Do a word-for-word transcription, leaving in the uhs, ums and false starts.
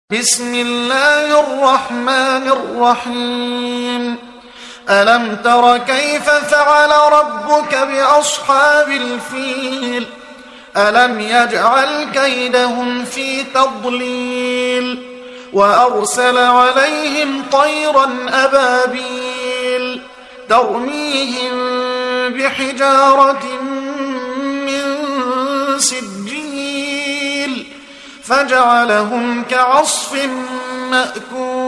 بسم الله الرحمن الرحيم. ألم تر كيف فعل ربك بأصحاب الفيل؟ ألم يجعل كيدهم في تضليل وأرسل عليهم طيرا أبابيل ترميهم بحجارة من سجيل فجعلهم كعصف مأكول.